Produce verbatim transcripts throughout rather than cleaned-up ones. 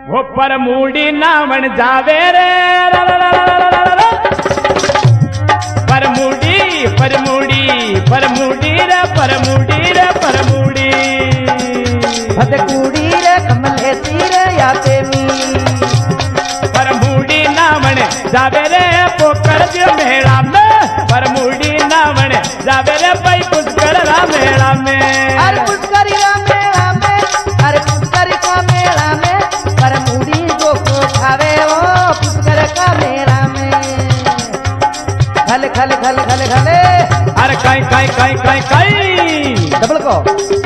वो पर मूडी नावण जावे रे पर मूडी पर मूडी पर मूडी रे पर मूडी रे पर मूडी भदकूड़ी रे कमलेसी रे याते मी पर मूडी नावण जावे रे पोकर जो मेला में पर मूडी नावण जावे रे भाई पुष्कर रा मेला में अरे पुष्करी रा मेला में अरे पुष्कर का मेला में पर मूड़ी जो को खावे वो पुष्कर का मेला में खले खले खले खले खले अरे काई काई काई काई काई डबल को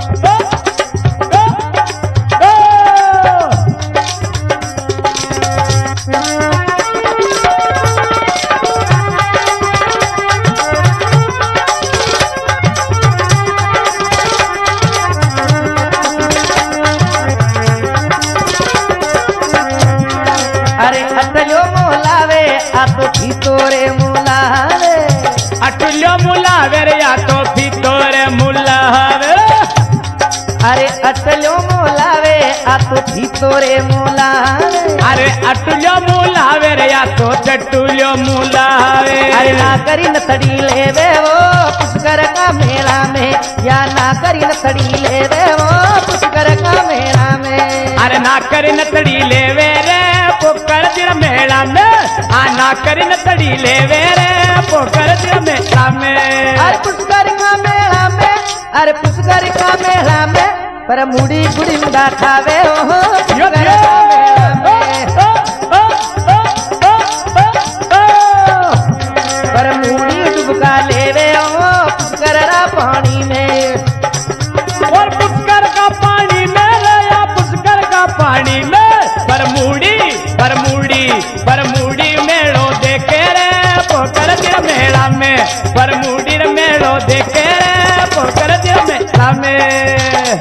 अरे अटलो मोलावे आ तो भीतोरे मोलावे अटुल्यो मुलावे रे या तो भीतोरे मुलावे अरे अटलो मोलावे आ तो भीतोरे मोलावे अरे अटुल्यो मुलावे रे या तो चटुल्यो मुलावे अरे ना करी नथड़ी लेवे वो पुष्कर का मेला में या ना करी नथड़ी लेवे वो पुष्कर का मेला में अरे ना करी नतड़ी लेवे रे पोकर दिल मेला में आ ना करी नतड़ी लेवे रे पोकर दिल मेला में अरे पुष्कर का मेला में अरे पुष्कर का मेला में पर मुड़ी गुड़ी मुड़ा खावे ओ यो पुष्कर यो का मेला में ओ, ओ, ओ, ओ, ओ, पर मुड़ी डुबका लेवे ओ पुष्कर रा पानी में और पुष्कर का पानी में रे या पुष्कर का पानी में पर मूडी पर मूडी पर मूडी मेड़ो देखे रे पोकर दिल मेला में पर मूडी रे मेड़ो देखे रे पोकर दिल मेला में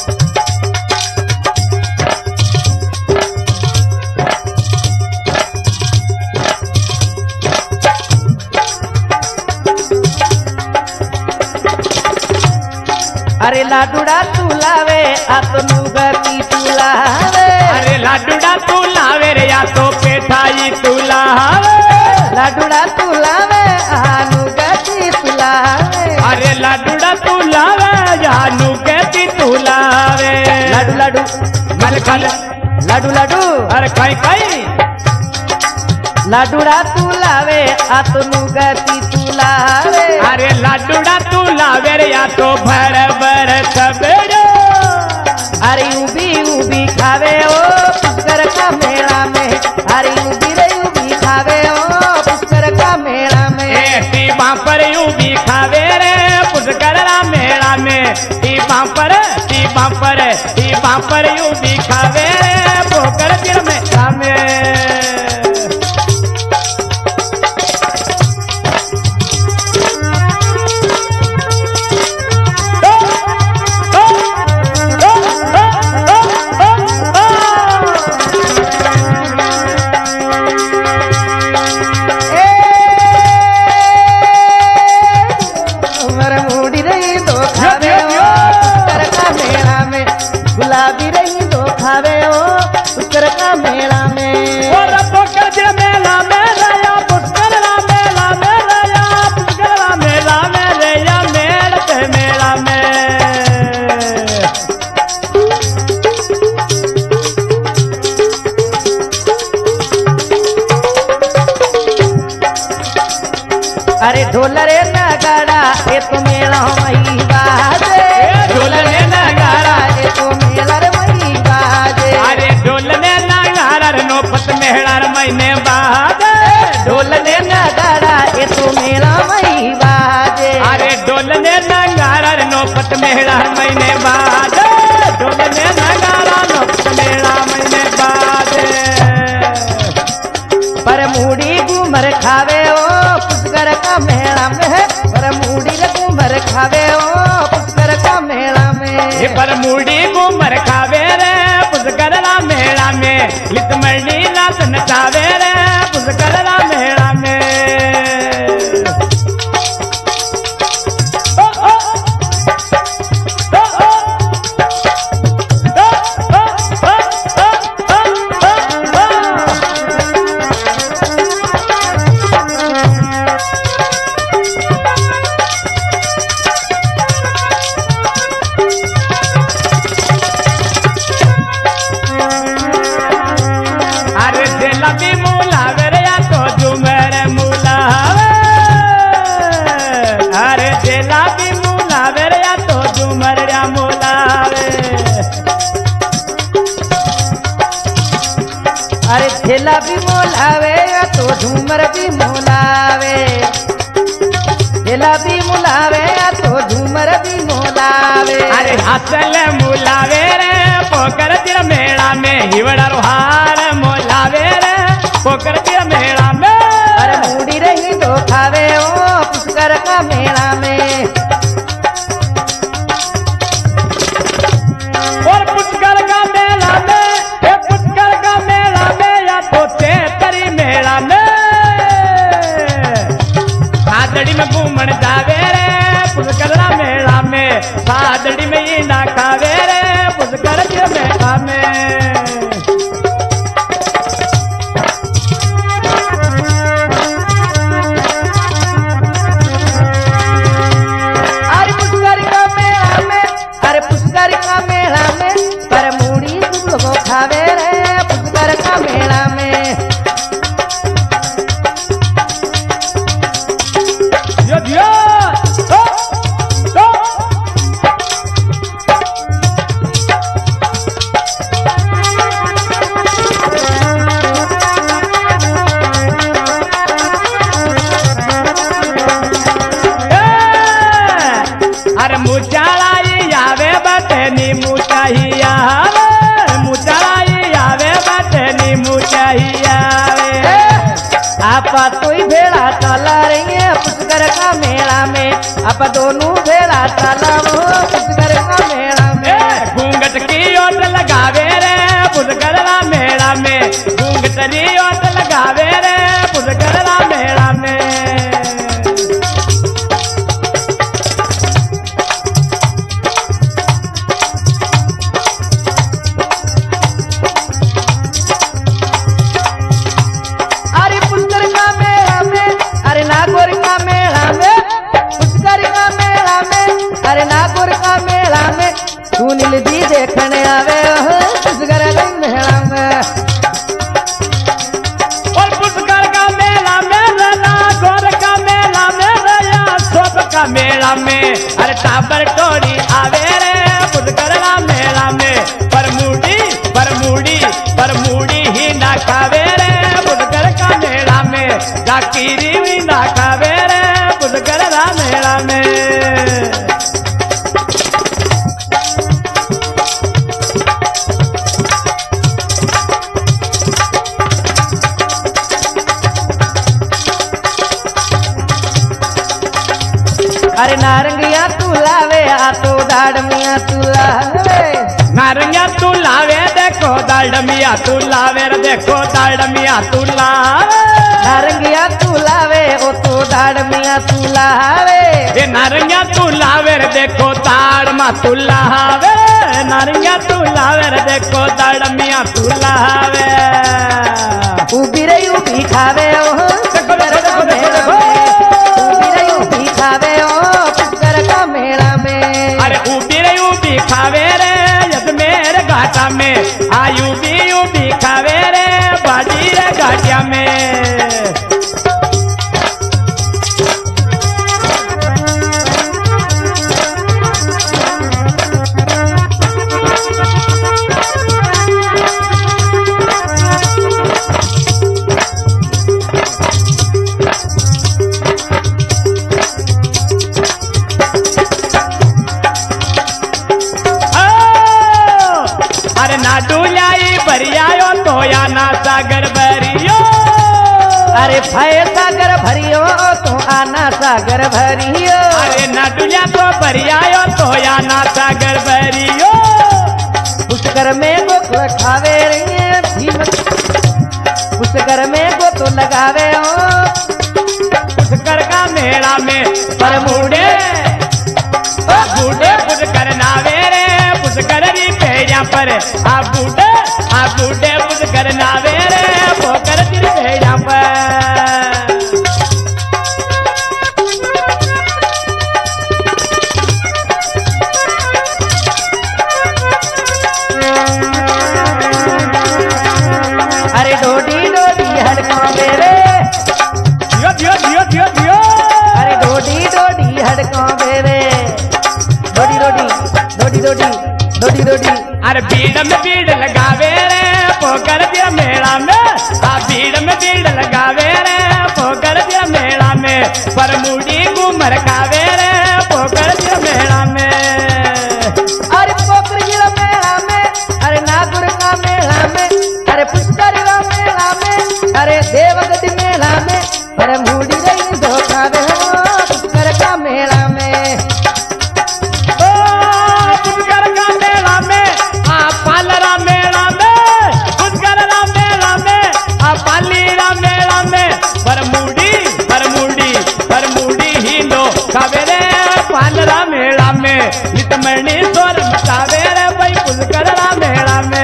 अरे लाडूड़ा तू लावे आ तो नुगती तू लावे अरे लाडूड़ा तू लावे रे या तो पेठाई तू लावे लाडूड़ा तू लावे आ नुगती तू लावे अरे लाडूड़ा तू लावे जानू कहती तू लावे लाडू लाडू मल खल लाडू लाडू अरे काई काई लाडूड़ा तू लावे आ तो नुगती तू लावे अरे लाडूड़ा तू लावे रे या तो भर भर सबड़ो अरे उबी उबी खावे ओ पुष्कर का मेला में अरे उबी रे उबी खावे ओ पुष्कर का मेला में टी बापर यू भी खावे रे पुष्कर रा मेला में टी बापर टी बापर टी बापर यू भी खावे रे पोकर दिल मेला में मर मुड़ी रही दो खावे ओ पुष्कर का मेला में गुलाबी रही दो खावे ओ पुष्कर का मेला में और पोकर दिल मेला में रया पुष्कर रा मेला में रया पुष्कर रा मेला में रया मेल पे मेला में अरे ढोल रे नगाड़ा ये तो मेला मई बाजे ढोल रे नगाड़ा ये तो मेला रे मई बाजे अरे ढोल ने नगाड़ा रे नौपत मेहड़ा रे महीने बाद ढोल ने नगाड़ा ये तो मेला मई बाजे अरे ढोल ने नगाड़ा रे नौपत मेहड़ा रे महीने बाद ढोल ने नगाड़ा नौपत मेहड़ा महीने बाद पर मुड़ी घूमर खावे ओ पुष्कर का मेला में पर मुड़ी रे घूमर खावे ओ पुष्कर का मेला ये में पर मुड़ी घूमर खावे रे पुष्कर रा मेला में लित मरनी रात नचावे रे पुष्कर रा मेला में ओ, ओ, ओ, ओ, ओ, ओ, ओ, ओ, ओ, ओ, अरे ठेला भी मोलावे तो झूमर भी मोलावे, ठेला भी मोलावे तो झूमर भी मोलावे। अरे हासल मुलावे रे पोकर तिर मेला में हिवड़ा रोहार मोलावे रे पोकर तिर मेला में। अरे मूडी रही तो खावे ओ पुष्कर का मेला में। और पुष्कर का मेला में, ये पुष्कर का मेला में या तो तेतरी मेला में सादड़ी में घूमन जावे रे पुष्कर का मेला में, सादड़ी में ही ना खावे रे पुष्कर के मेला में। अरे पुष्कर का मेला में, अरे पुष्कर का मेला में पर मूड़ी तुम लोगों खावे रे पुष्कर का मेला में। यो दियो तो तो अरे मुचालाई आवे बटनी मुचाही आवे, मुचालाई आवे बटनी मुचाही आवे। आपा तू ही भेड़ा चला रही है पुष्कर का मेला में, आप दोनों भेड़ा चला वो पुष्कर का मेला में। घूंघट की ओट लगावे रे पुष्करला मेला में, घूंघटरी ओट लगावे रे पुष्करला मेला में। अरे पुष्कर का मेला में, अरे नागौर का मेला में, पुष्कर का मेला में, अरे नागौर का मेला में सुनील जी देखने आवे हो पुष्कर का मेला में। और पुष्कर का मेला में रला गोर का मेला में रया सोप का मेला में, अरे टाबर टोरी आवे रे पुष्करला मेला में। पर मूडी पर मूडी पर मूडी ही ना खावे रे पुष्कर का मेला में, जाकीरी भी ना खावे रे पुष्करला मेला में। अरे नारंगिया तू लावे आ तो दाड़मिया तू लावे, नारंगिया तू लावे देखो दाड़मिया तू लावे रे देखो दाड़मिया तू लावे। नारंगिया तू लावे ओ तो दाड़मिया तू लावे। ये नारंगिया तू लावे रे देखो दाड़मा तू लावे, नारंगिया तू लावे रे देखो दाड़मिया तू लावे। उबी रही उबी खावे ओ पुष्कर का मेला में, उबी रही उबी खावे ओ पुष्कर का मेला में। अरे उबी रे उबी खावे रे यद मेरे घाटा में, आयु भी उबी खावे रे बाजी रे घाटिया में। अरे ना डुलाई बरियायो तो या ना सागर बरियो, अरे भय सागर भरियो तो आना सागर भरियो। अरे ना डुलिया तो बरियायो तो या ना सागर बरियो। पुष्कर में गो खावे रे भीम, पुष्कर में गो तो लगावे ओ पुष्कर का मेला में पर बूढ़े ओ बूढ़े पुष्कर नावे रे पुष्कर री पेड़िया पर आ बूढ़े आ बूढ़े पुष्कर नावे रे पोकर तिर पेड़िया पर। अरे डोडी डोडी हड़कावे रे, दियो दियो दियो दियो दियो। अरे डोडी डोडी हड़कावे रे, डोडी डोडी डोडी डोडी डोडी डोडी। अरे भीड़ में भीड़ लगावे रे पोकर दिया मेला में, भीड़ लगावे रे पोकर दिया मेला में पर मुड़ी घूमर खावे रे पोकर दिया मेला में अरे पोखर जिला मेला में, अरे नागुर का मेला में, अरे पुष्कर का मेला में, अरे देवगढ़ मेला में, पर मुड़ी रही धोखा दे पुष्कर का मेला में। ओ पुष्कर का मेला में आ पालरा मेला में पुष्कर का मेला में आ पालीरा मेला में पर मुड़ी पर मुड़ी पर मुड़ी ही लो खावे रे पालरा मेला में नितमणी स्वर मचावे रे भाई पुष्कर का मेला में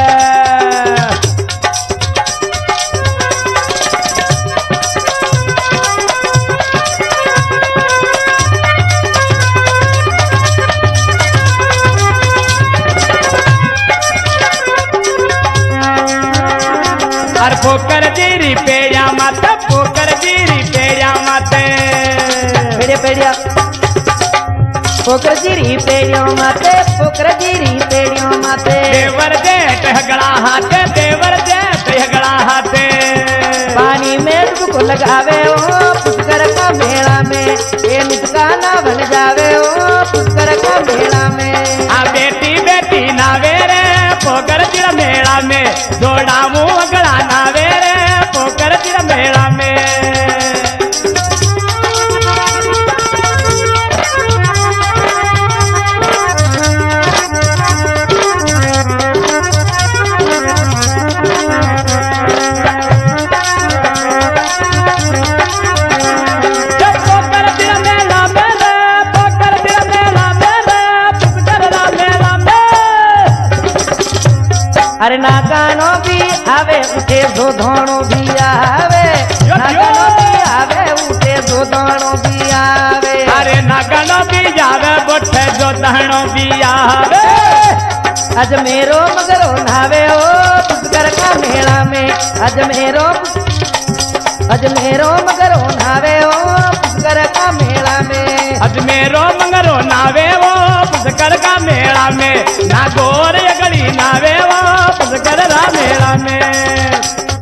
और पोकर जीरी पेड़िया माते पोकर जीरी पेड़िया माते पेड़िया पेड़िया पोखर जिरी पेड़ियों माते, पोखर जिरी पेड़ियों माते। देवर जेठ हगड़ा हाथे देवर जेठ हगड़ा हाथे पानी में तुको लगावे ओ पुष्कर का मेला में, ये नितकाना बन जावे ओ पुष्कर का मेला में। आ बेटी बेटी नावे रे पोकर जिला मेला में जोड़ा मुंह हगड़ा नावे रे पोकर जिला मेला में अरे नागानो भी आवे उठे दो धोनो भी आवे, नागानो भी आवे उठे दो धोनो भी आवे। अरे नागानो भी आवे उठे दो धोनो भी आवे। अज मेरो मगरो नावे ओ पुष्कर का मेला में, अज मेरो अज मेरो मगरो नावे ओ पुष्कर का मेला में। अज मेरो मंगरो नावे वो पुष्कर का मेला में नागोर यगड़ी नावे वो पुष्कर का मेला में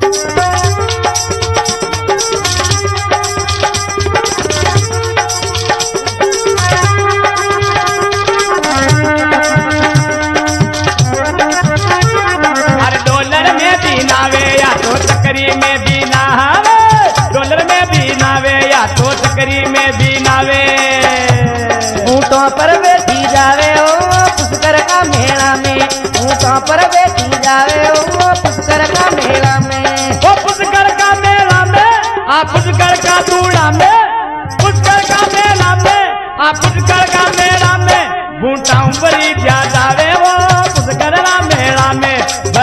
अरे डॉलर में भी नावे या तो चक्री में भी नहावे डॉलर में भी नावे या तो चक्री में भी नावे ऊँटों पर बैठी जावे ओ पुष्कर का मेला में, ऊँटों पर बैठी जावे ओ पुष्कर का मेला में। ओ पुष्कर का मेला में आ पुष्कर का दूड़ा में पुष्कर का मेला में आ पुष्कर का मेला में बूटा बड़ी जा जावे वो पुष्कर का मेला में